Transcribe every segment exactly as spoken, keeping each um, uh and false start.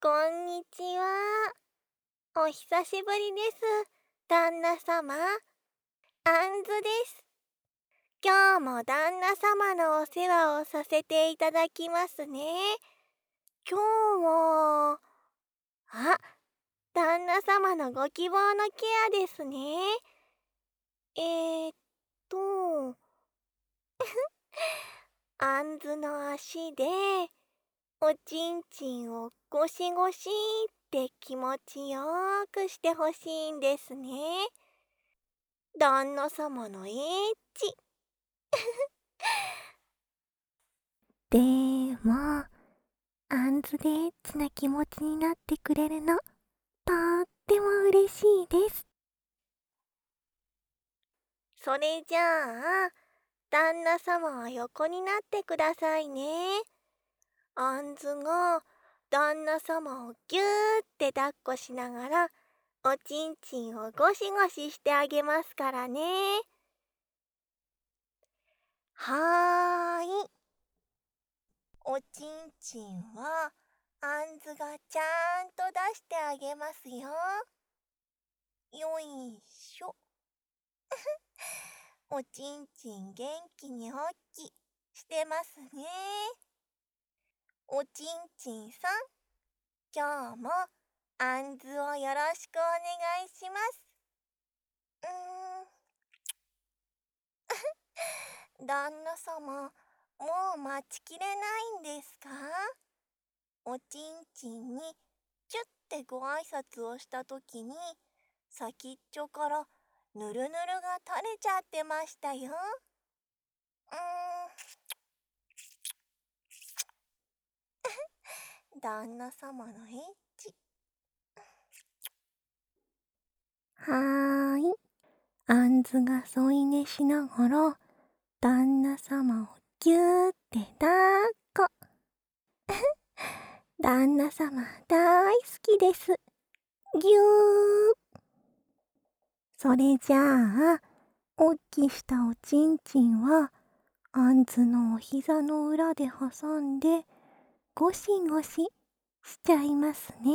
こんにちは。お久しぶりです。旦那様、あんずです。今日も旦那様のお世話をさせていただきますね。今日は、あ、旦那様のご希望のケアですね。えーっと、あんずの足で、おちんちんをゴシゴシって気持ちよーくしてほしいんですね。旦那様のエッチ。でも、あんずでエッチな気持ちになってくれるの、とっても嬉しいです。それじゃあ、旦那様は横になってくださいね。あんずが旦那様をぎゅーって抱っこしながら、おちんちんをゴシゴシしてあげますからね。はーい。おちんちんは、あんずがちゃんと出してあげますよ。よいしょ。おちんちん元気におっきしてますね。おちんちんさん、今日もあんずをよろしくお願いします。うーん。旦那様、もう待ちきれないんですか？おちんちんにチュッてご挨拶をしたときに、先っちょからぬるぬるが垂れちゃってましたよ。うーん。旦那様のエッチ。はーい。あんずが添い寝しながら、旦那様をぎゅーって抱っこ。旦那様大好きです。ぎゅー。それじゃあ、おっきしたおちんちんは、あんずのお膝の裏で挟んで、ゴシゴシしちゃいますね。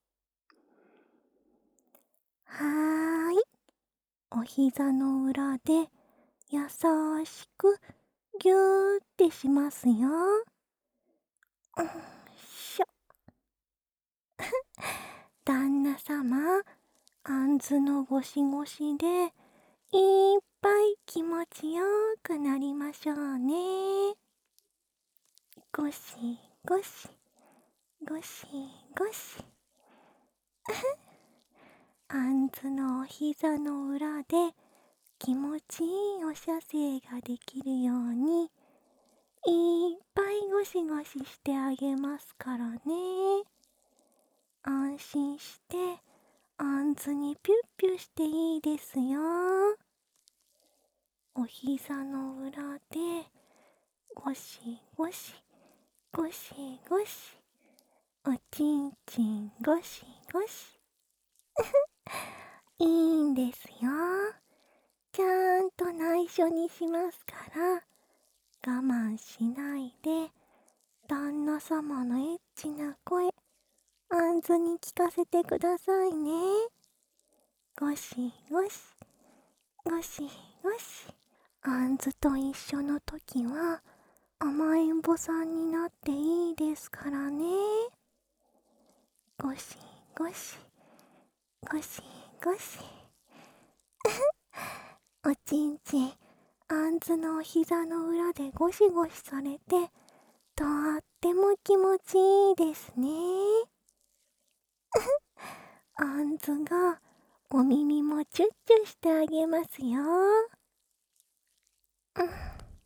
はーい。お膝の裏で優しくぎゅーってしますよ。うんしょ。旦那様、あんずのゴシゴシでいっぱい気持ちよくなりましょうね。ゴシゴシゴシゴシ。あんずのお膝の裏で気持ちいいお射精ができるようにいっぱいゴシゴシしてあげますからね。安心してあんずにピュッピュしていいですよ。お膝の裏でゴシゴシゴシゴシ、おちんちんゴシゴシ。いいんですよ。ちゃんと内緒にしますから、我慢しないで旦那様のエッチな声、あんずに聞かせてくださいね。ゴシゴシゴシゴシ。あんずと一緒の時は甘えん坊さんになっていいですからね。ゴシゴシゴシゴシ。おちんちん、あんずのお膝の裏でゴシゴシされて、とっても気持ちいいですね。あんずがお耳もチュッチュしてあげますよ。うん。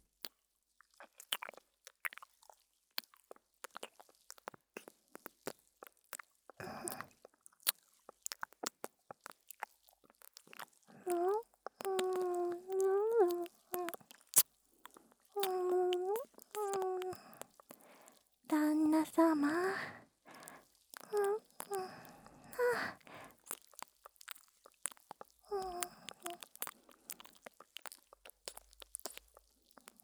旦那様、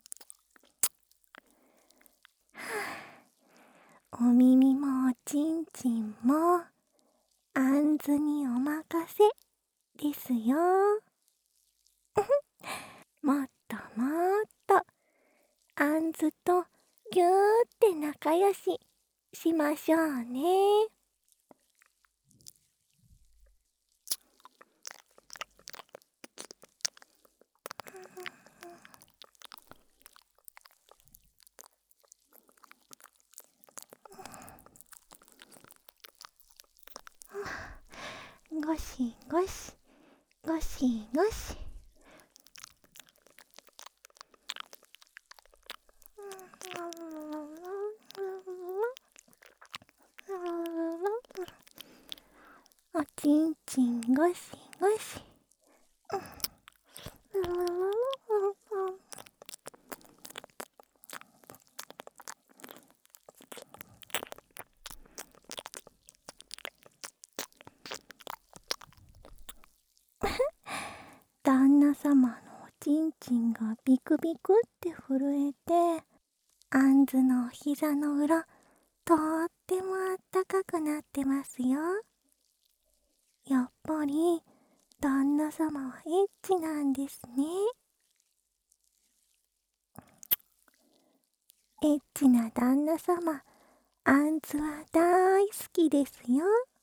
お耳もおちんちんもあんずにおまかせですよ。もっともっとあんずとぎゅーって仲良ししましょうね。ごしごしごしごし。おちんちんごしごし。旦那様のおちんちんがビクビクって震えて、あんずのお膝の裏とってもあったかくなってますよ。やっぱり旦那様はエッチなんですね。エッチな旦那様、あんずは大好きですよ。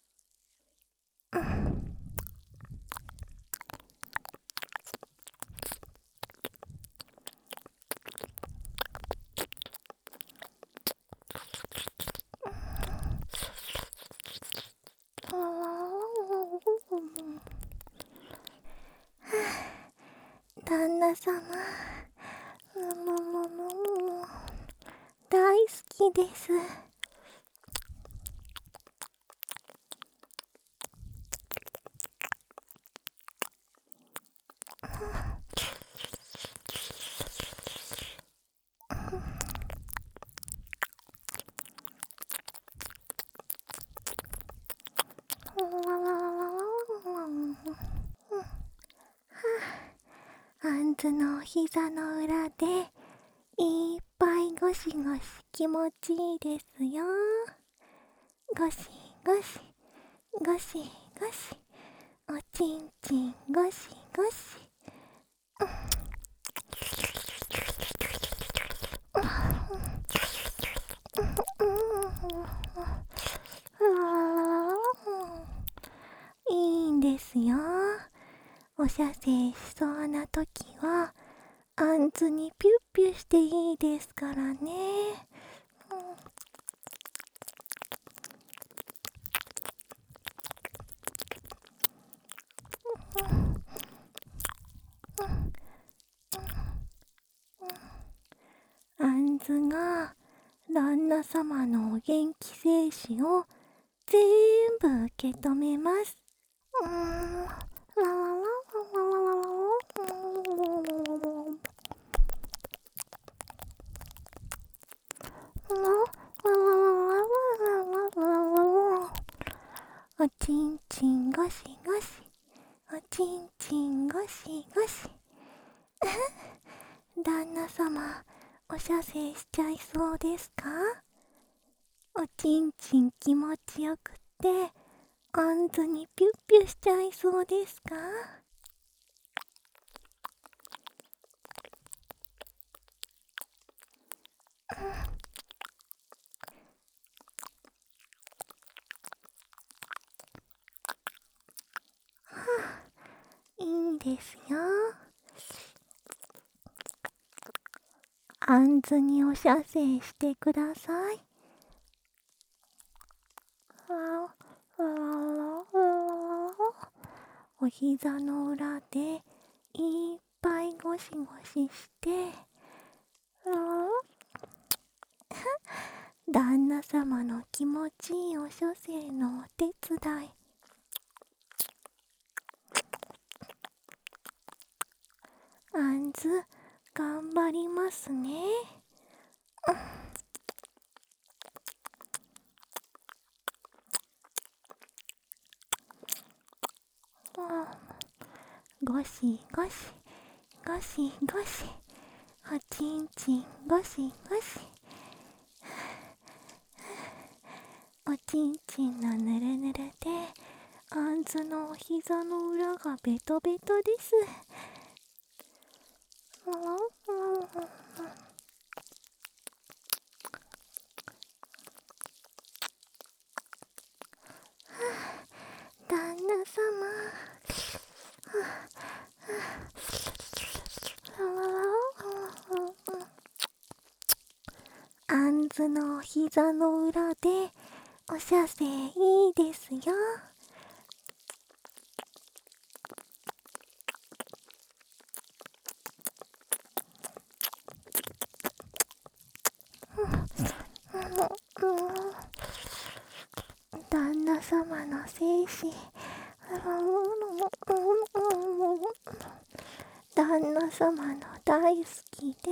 旦那様、大好きです。あんずのお膝の裏でいっぱいゴシゴシ気持ちいいですよ。ゴシゴシゴシゴシ、おちんちんゴシゴシ。いいんですよ。お射精しそうな時はあんずにピュッピュしていいですからね。あんずが旦那様のお元気精子を全部受け止めます。うーん、おちんちんゴシゴシ、おちんちんゴシゴシ。旦那様、お射精しちゃいそうですか？おちんちん気持ちよくってあんずにピュッピュしちゃいそうですか？いいんですよ。あんずにお射精してください。お膝の裏でいっぱいゴシゴシして旦那様の気持ちいいお射精のお手伝い。あんず頑張りますね。ゴシゴシゴシゴシ、おちんちんゴシゴシ、おちんちんのぬるぬるであんずのお膝の裏がベトベトです。旦那様、あんずのお膝の裏でお射精いいですよ。旦那様の精子、旦那様の大好きで、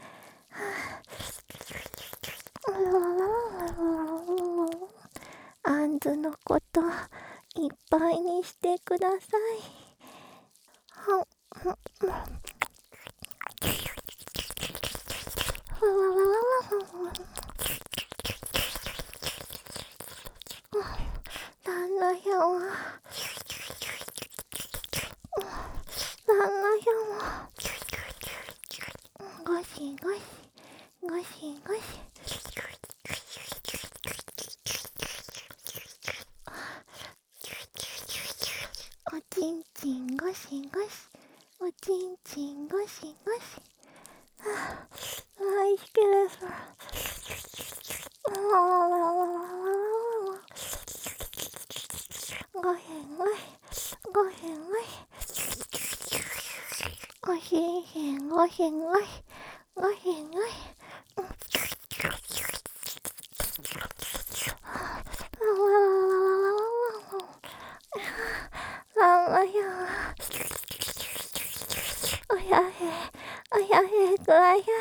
あんずのこといっぱいにしてください。旦那様、旦那様、ゴシゴシゴシゴシ、おちんちんゴシゴシ、おちんちんゴシゴシ、大好きです。ごへんごへんごへんごへんごへんごへんごへんごへんごへん、おやへおやへくわやへ、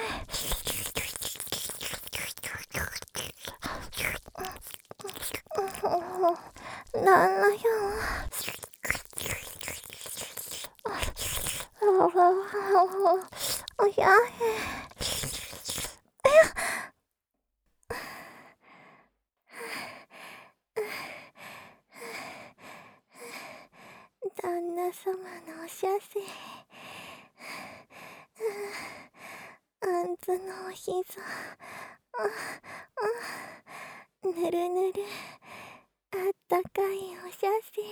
旦那様、おやへ、旦那様のお射精、あんずのお膝、ぬるぬるあったかいお射精、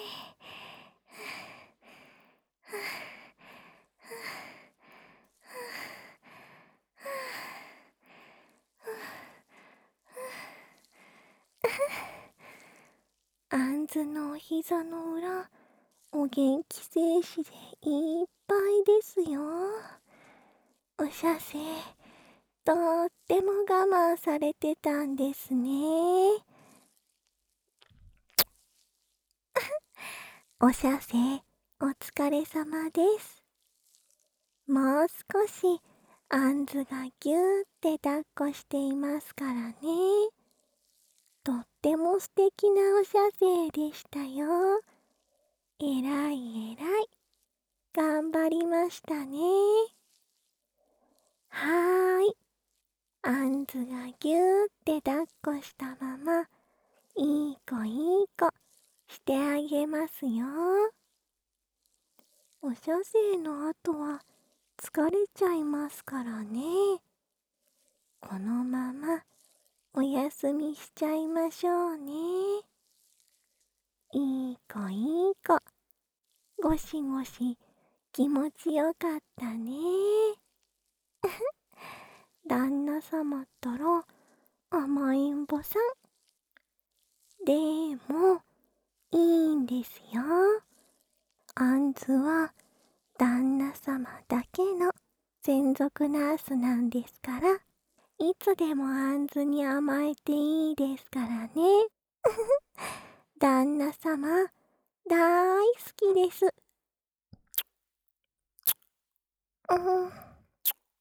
あんずのお膝の裏、お元気精子でいっぱいですよ。お射精、とっても我慢されてたんですね。お射精、お疲れ様です。もう少しあんずがぎゅーって抱っこしていますからね。とっても素敵なお射精でしたよ。えらいえらい。頑張りましたね。はーい。あんずがぎゅーって抱っこしたまま、いい子いい子してあげますよ。お射精の後は疲れちゃいますからね。このままお休みしちゃいましょうね。いい子いい子、ゴシゴシ気持ちよかったね。旦那様ったら甘えん坊さん。でもいいんですよ。あんずは旦那様だけの専属ナースなんですから、いつでもあんずに甘えていいですからね。旦那様大好きです。うん